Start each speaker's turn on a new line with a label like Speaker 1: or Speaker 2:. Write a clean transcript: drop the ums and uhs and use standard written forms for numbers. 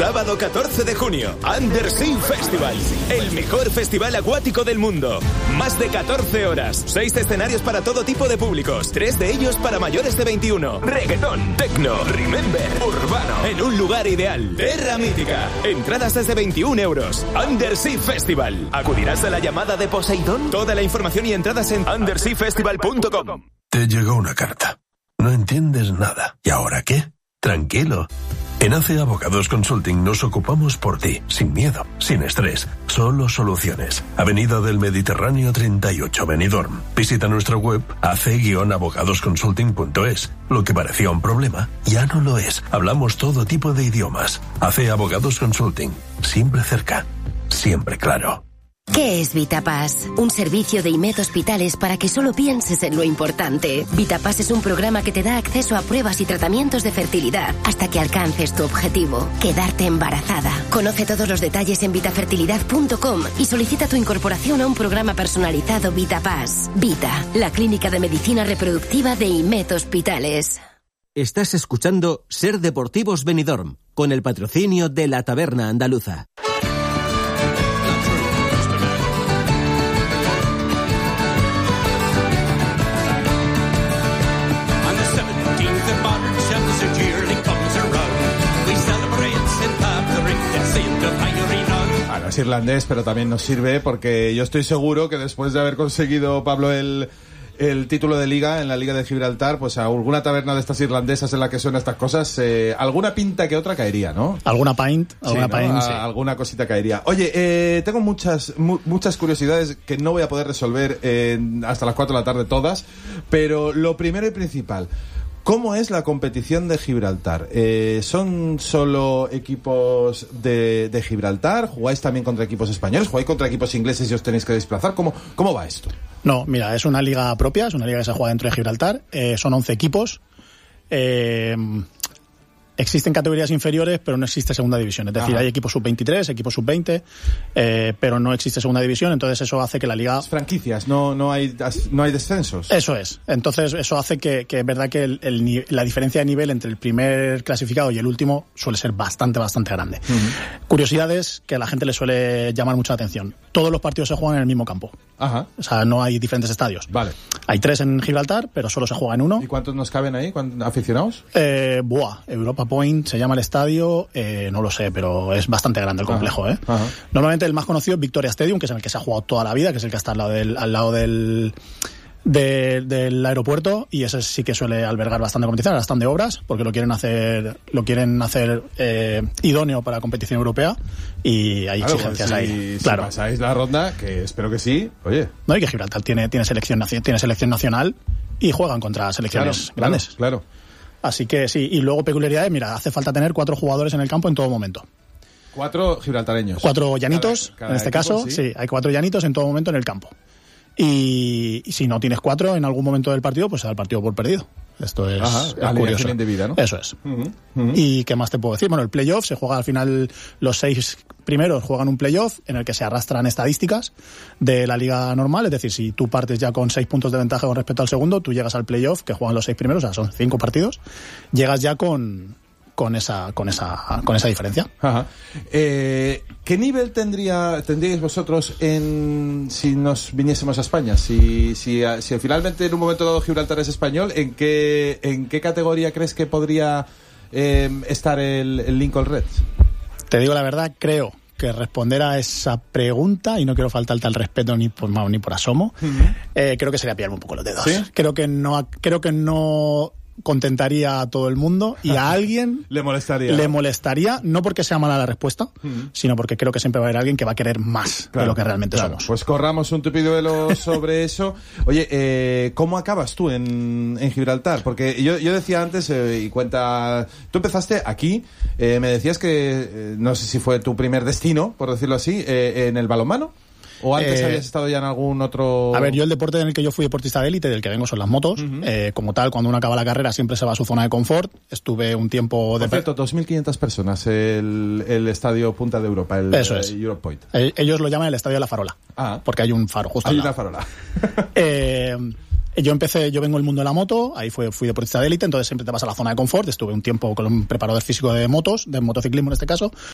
Speaker 1: Sábado 14 de junio, Undersea Festival, el mejor festival acuático del mundo. Más de 14 horas, 6 escenarios para todo tipo de públicos, 3 de ellos para mayores de 21. Reggaetón, techno, remember, urbano, en un lugar ideal. Terra Mítica, entradas desde 21 euros. Undersea Festival. ¿Acudirás a la llamada de Poseidón? Toda la información y entradas en underseafestival.com.
Speaker 2: Te llegó una carta. No entiendes nada. ¿Y ahora qué? Tranquilo. En AC Abogados Consulting nos ocupamos por ti, sin miedo, sin estrés, solo soluciones. Avenida del Mediterráneo 38, Benidorm. Visita nuestra web ac-abogadosconsulting.es. Lo que parecía un problema, ya no lo es. Hablamos todo tipo de idiomas. AC Abogados Consulting. Siempre cerca, siempre claro.
Speaker 3: ¿Qué es VitaPass? Un servicio de IMED Hospitales para que solo pienses en lo importante. VitaPass es un programa que te da acceso a pruebas y tratamientos de fertilidad hasta que alcances tu objetivo, quedarte embarazada. Conoce todos los detalles en vitafertilidad.com y solicita tu incorporación a un programa personalizado VitaPass. Vita, la clínica de medicina reproductiva de IMED Hospitales.
Speaker 4: Estás escuchando Ser Deportivos Benidorm, con el patrocinio de La Taberna Andaluza.
Speaker 5: Ahora es irlandés, pero también nos sirve porque yo estoy seguro que después de haber conseguido, Pablo, el título de liga en la Liga de Gibraltar, pues a alguna taberna de estas irlandesas en la que suenan estas cosas, alguna pinta que otra caería, ¿no?
Speaker 6: Alguna pint,
Speaker 5: sí. Alguna cosita caería. Oye, tengo muchas curiosidades que no voy a poder resolver hasta las 4 de la tarde todas, pero lo primero y principal, ¿cómo es la competición de Gibraltar? ¿Son solo equipos de Gibraltar? ¿Jugáis también contra equipos españoles? ¿Jugáis contra equipos ingleses y os tenéis que desplazar? ¿Cómo va esto?
Speaker 6: No, mira, es una liga propia, es una liga que se juega dentro de Gibraltar. Son 11 equipos. Existen categorías inferiores, pero no existe segunda división. Es decir, hay equipos sub-23, equipos sub-20, pero no existe segunda división. Entonces eso hace que la liga...
Speaker 5: Franquicias, no hay descensos.
Speaker 6: Eso es. Entonces eso hace que es verdad que la diferencia de nivel entre el primer clasificado y el último suele ser bastante grande. Uh-huh. Curiosidades que a la gente le suele llamar mucha atención. Todos los partidos se juegan en el mismo campo.
Speaker 5: Ajá.
Speaker 6: O sea, no hay diferentes estadios.
Speaker 5: Vale.
Speaker 6: Hay 3 en Gibraltar, pero solo se juega en uno.
Speaker 5: ¿Y cuántos nos caben ahí, aficionados?
Speaker 6: Europa Point se llama el estadio, no lo sé, pero es bastante grande el complejo.
Speaker 5: Ajá.
Speaker 6: Normalmente el más conocido es Victoria Stadium, que es en el que se ha jugado toda la vida, que es el que está al lado del aeropuerto, y ese sí que suele albergar bastante competición. Ahora están de obras porque lo quieren hacer idóneo para la competición europea, y hay exigencias ahí. Claro. Si
Speaker 5: pasáis la ronda, que espero que sí, oye.
Speaker 6: No, y que Gibraltar tiene selección nacional y juegan contra selecciones grandes.
Speaker 5: Claro.
Speaker 6: Así que sí, y luego peculiaridades, mira, hace falta tener 4 jugadores en el campo en todo momento.
Speaker 5: 4 gibraltareños.
Speaker 6: 4 llanitos, cada en este equipo, caso, sí, hay 4 llanitos en todo momento en el campo. Y si no tienes 4 en algún momento del partido, pues se da el partido por perdido. Esto es curioso.
Speaker 5: Indebida, ¿no?
Speaker 6: Eso es. ¿Y qué más te puedo decir? Bueno, el playoff se juega al final, los 6 primeros juegan un playoff en el que se arrastran estadísticas de la liga normal, es decir, si tú partes ya con 6 puntos de ventaja con respecto al segundo, tú llegas al playoff que juegan los 6 primeros, o sea, son 5 partidos, llegas ya con esa diferencia.
Speaker 5: Ajá. ¿Qué nivel tendríais vosotros si nos viniésemos a España? Si finalmente en un momento dado Gibraltar es español, ¿en qué categoría crees que podría estar el Lincoln Reds?
Speaker 6: Te digo la verdad, creo que responder a esa pregunta, y no quiero faltarte al respeto ni por asomo, creo que sería pillarme un poco los dedos. ¿Sí? Creo que no contentaría a todo el mundo, y a alguien le molestaría, no porque sea mala la respuesta, sino porque creo que siempre va a haber alguien que va a querer más de lo que realmente somos.
Speaker 5: Pues corramos un tupiduelo sobre eso. Oye, ¿cómo acabas tú en Gibraltar? Porque yo decía antes, y cuenta, tú empezaste aquí, me decías que no sé si fue tu primer destino, por decirlo así, en el balonmano. ¿O antes habías estado ya en algún otro...?
Speaker 6: A ver, yo el deporte en el que yo fui deportista de élite, del que vengo, son las motos. Como tal, cuando uno acaba la carrera siempre se va a su zona de confort. Estuve un tiempo...
Speaker 5: Por cierto, 2.500 personas, el estadio Punta de Europa,
Speaker 6: Eso es.
Speaker 5: Europe Point.
Speaker 6: Ellos lo llaman el estadio de la Farola, porque hay un faro justo al lado.
Speaker 5: Hay una
Speaker 6: farola. Yo vengo del mundo de la moto, ahí fui deportista de élite, entonces siempre te vas a la zona de confort. Estuve un tiempo con un preparador físico de motos, de motociclismo en este caso,